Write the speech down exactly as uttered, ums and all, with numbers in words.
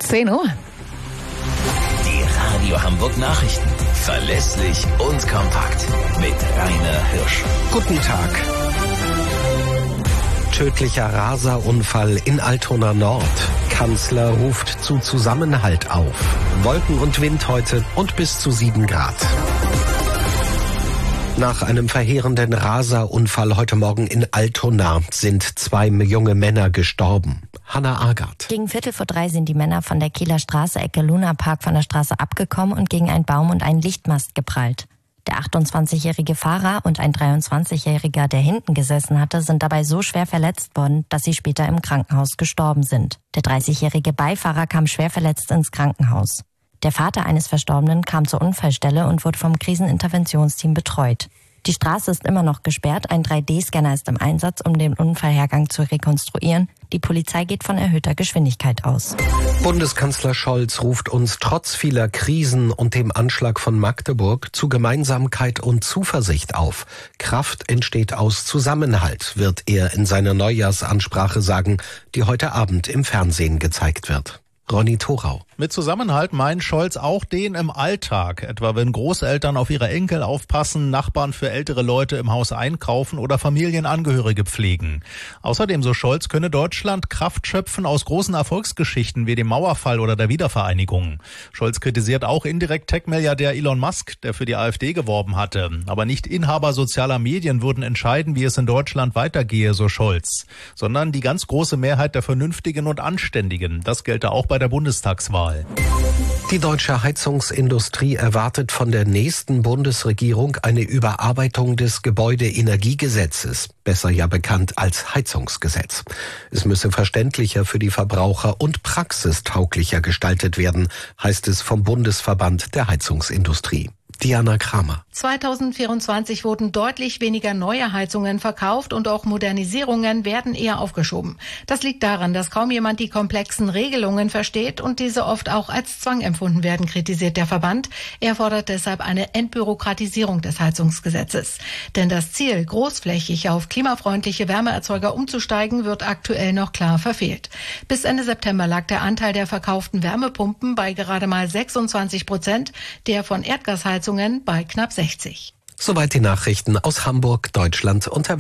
zehn Uhr. Die Radio Hamburg Nachrichten. Verlässlich und kompakt. Mit Rainer Hirsch. Guten Tag. Tödlicher Raserunfall in Altona Nord. Kanzler ruft zu Zusammenhalt auf. Wolken und Wind heute und bis zu sieben Grad. Nach einem verheerenden Raserunfall heute Morgen in Altona sind zwei junge Männer gestorben. Hanna Agard. Gegen Viertel vor drei sind die Männer von der Kieler Straße Ecke Luna Park von der Straße abgekommen und gegen einen Baum und einen Lichtmast geprallt. Der achtundzwanzigjährige Fahrer und ein dreiundzwanzigjähriger, der hinten gesessen hatte, sind dabei so schwer verletzt worden, dass sie später im Krankenhaus gestorben sind. Der dreißigjährige Beifahrer kam schwer verletzt ins Krankenhaus. Der Vater eines Verstorbenen kam zur Unfallstelle und wurde vom Kriseninterventionsteam betreut. Die Straße ist immer noch gesperrt, ein drei D Scanner ist im Einsatz, um den Unfallhergang zu rekonstruieren. Die Polizei geht von erhöhter Geschwindigkeit aus. Bundeskanzler Scholz ruft uns trotz vieler Krisen und dem Anschlag von Magdeburg zu Gemeinsamkeit und Zuversicht auf. Kraft entsteht aus Zusammenhalt, wird er in seiner Neujahrsansprache sagen, die heute Abend im Fernsehen gezeigt wird. Ronny Thorau. Mit Zusammenhalt meint Scholz auch den im Alltag, etwa wenn Großeltern auf ihre Enkel aufpassen, Nachbarn für ältere Leute im Haus einkaufen oder Familienangehörige pflegen. Außerdem, so Scholz, könne Deutschland Kraft schöpfen aus großen Erfolgsgeschichten wie dem Mauerfall oder der Wiedervereinigung. Scholz kritisiert auch indirekt Tech-Milliardär Elon Musk, der für die AfD geworben hatte. Aber nicht Inhaber sozialer Medien würden entscheiden, wie es in Deutschland weitergehe, so Scholz, sondern die ganz große Mehrheit der Vernünftigen und Anständigen. Das gelte auch bei der Bundestagswahl. Die deutsche Heizungsindustrie erwartet von der nächsten Bundesregierung eine Überarbeitung des Gebäudeenergiegesetzes, besser ja bekannt als Heizungsgesetz. Es müsse verständlicher für die Verbraucher und praxistauglicher gestaltet werden, heißt es vom Bundesverband der Heizungsindustrie. Diana Kramer. zweitausendvierundzwanzig wurden deutlich weniger neue Heizungen verkauft und auch Modernisierungen werden eher aufgeschoben. Das liegt daran, dass kaum jemand die komplexen Regelungen versteht und diese oft auch als Zwang empfunden werden, kritisiert der Verband. Er fordert deshalb eine Entbürokratisierung des Heizungsgesetzes. Denn das Ziel, großflächig auf klimafreundliche Wärmeerzeuger umzusteigen, wird aktuell noch klar verfehlt. Bis Ende September lag der Anteil der verkauften Wärmepumpen bei gerade mal sechsundzwanzig Prozent, der von Erdgasheizungen bei knapp sechzig. Soweit die Nachrichten aus Hamburg, Deutschland und der